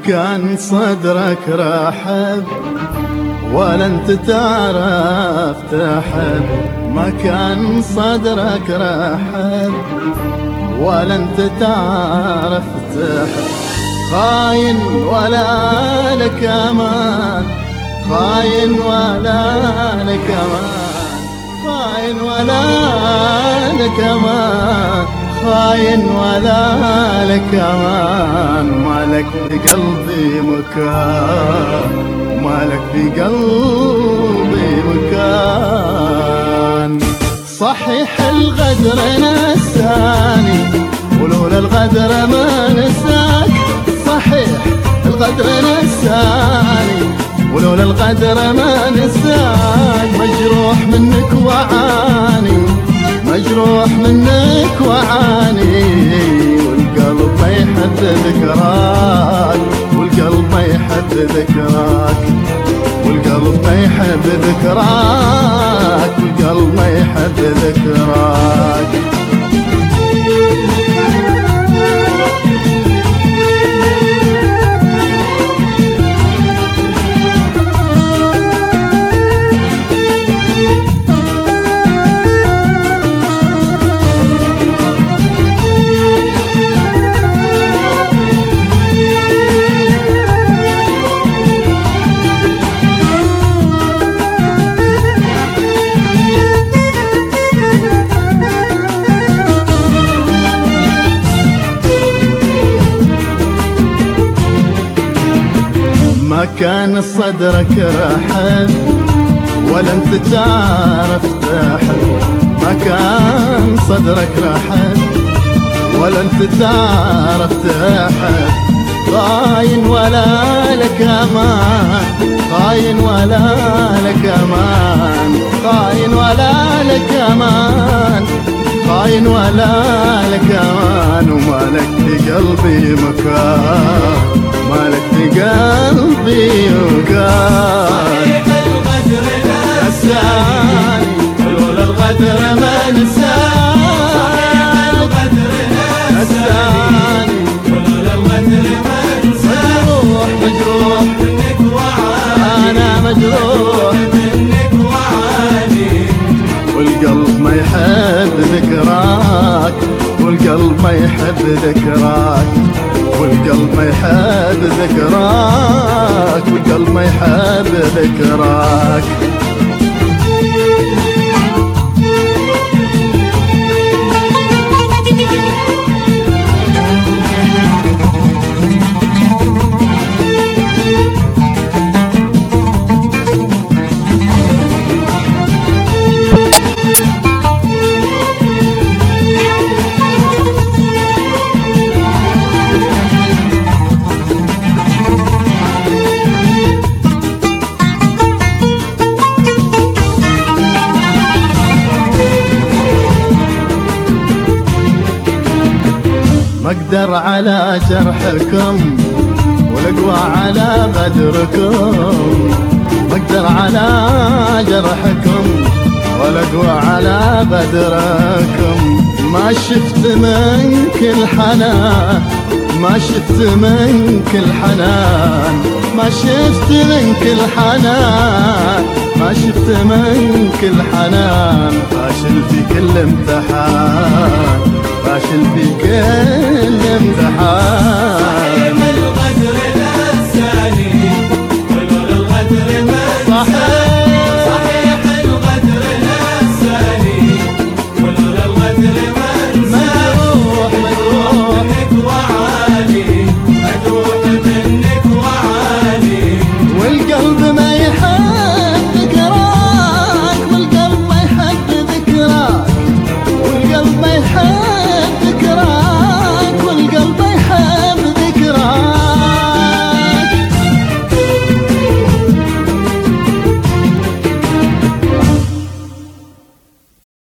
كان صدرك رحب ولا انت تعرف تحب، ما كان صدرك رحب ولا انت تعرف تحب. خاين ولا لك امان، خاين ولا لك امان، خاين ولا لك امان، خاين ولا لك امان. مالك بقلبي مكان، مالك بقلبي مكان. صحيح الغدر نساني ولولا الغدر ما نساك، صحيح الغدر نساني ولولا الغدر ما نساك. مجروح منك وعاني، مجروح منك وعاني، والقلب ما يحب ذكراك، والقلب ما يحب ذكراك، والقلب ما يحب ذكراك، والقلب ما يحب ذكراك. ما كان صدرك رحب ولا انت تعرف تحب، ما كان صدرك رحب ولا انت تعرف تحب. خاين ولا لك امان، خاين ولا لك امان، خاين ولا لك امان، خاين ولا لك امان. ومالك بقلبي مكان، مالك بقلبي مكان. الغدر نساني ولولا الغدر ما نساني، الغدر نساني ولولا الغدر ما نساك. مجروح مجروح منك وعاني، انا مجروح منك وعاني، والقلب ما يحب ذكراك، والقلب ما يحب ذكراك، والقلب ما يحب ذكراك، والقلب ما يحب ذكراك. ما اقدر على جرحكم والاقوى على غدركم، ما اقدر على جرحكم والاقوى على غدركم. ما شفت منك الحنان، ما شفت منك الحنان، ما شفت منك الحنان، ما شفت منك الحنان. فاشل في كل امتحان، فاشل في كل امتحان.